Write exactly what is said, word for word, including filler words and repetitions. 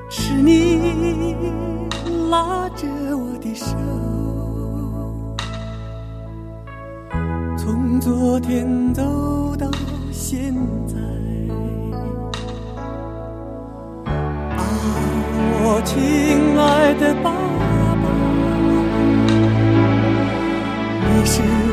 是你拉着我的手，从昨天走到现在。啊，我亲爱的爸爸，你是